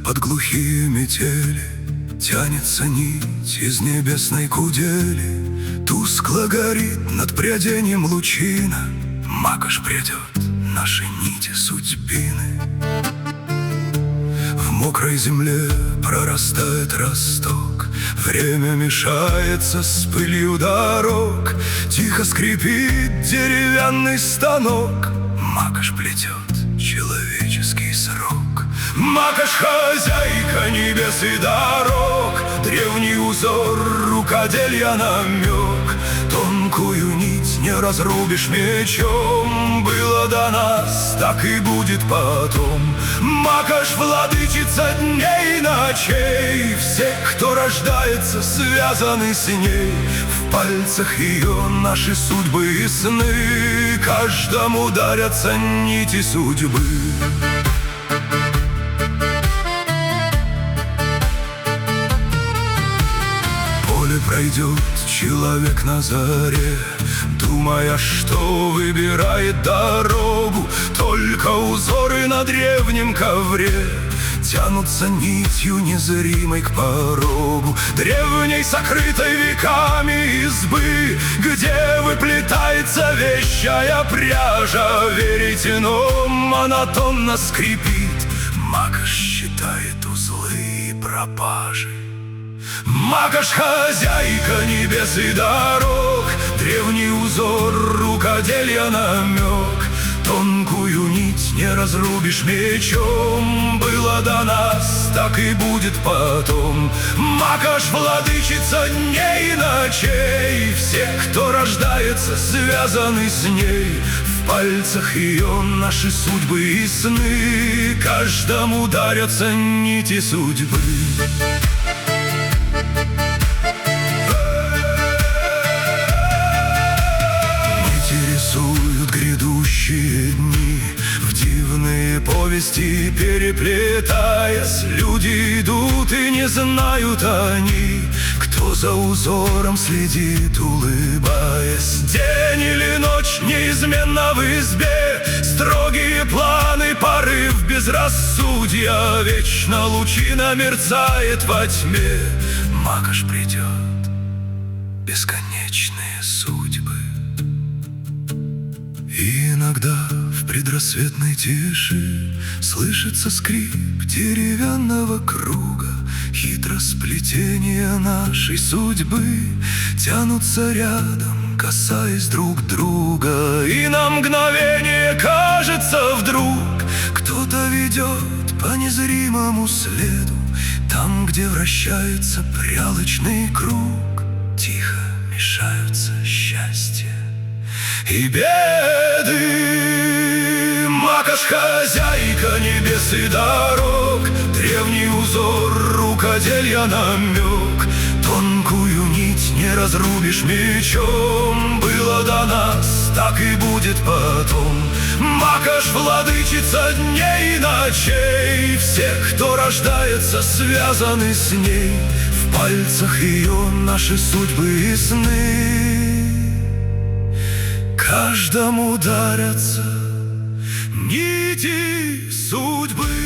Под глухие метели тянется нить из небесной кудели. Тускло горит над пряденьем лучина. Макаш прядет наши нити судьбины. В мокрой земле прорастает росток. Время мешается с пылью дорог. Тихо скрипит деревянный станок. Макаш плетет человеческий срок. Макаш хозяйка небес и дорог. Древний узор рукоделья намек. Тонкую нить не разрубишь мечом. Было до нас, так и будет потом. Макаш владычица дней и ночей. Все, кто рождается, связаны с ней. В пальцах ее наши судьбы и сны. Каждому дарятся нити судьбы. Поле пройдет человек на заре, думая, что выбирает дорогу. Только узоры на древнем ковре тянутся нитью незримой к порогу древней, сокрытой веками избы, где выплетается вещая пряжа. Верите, но монотонно скрипит. Макаш считает узлы и пропажи. Макаш хозяйка небес и дорог. Древний узор рукоделья намек. Тонкую нить не разрубишь мечом. Было до нас, так и будет потом. Макаш владычица дней и ночей. Все, кто рождается, связаны с ней. В пальцах ее наши судьбы и сны. Каждому дарятся нити судьбы. Рисуют грядущие дни, в дивные повести переплетаясь. Люди идут и не знают они, кто за узором следит, улыбаясь. День или ночь неизменно в избе, строгие планы, порыв безрассудья. Вечно лучина мерцает во тьме. Макаш придет, бесконечные судьбы. И иногда в предрассветной тиши слышится скрип деревянного круга. Хитросплетения нашей судьбы тянутся рядом, касаясь друг друга. И на мгновение кажется вдруг, кто-то ведет по незримому следу. Там, где вращается прялочный круг, тихо мешаются счастья и беды. Макаш хозяйка небес и дорог. Древний узор рукоделья намек. Тонкую нить не разрубишь мечом. Было до нас, так и будет потом. Макаш владычица дней и ночей. Все, кто рождается, связаны с ней. В пальцах ее наши судьбы и сны. Каждому дарятся нити судьбы.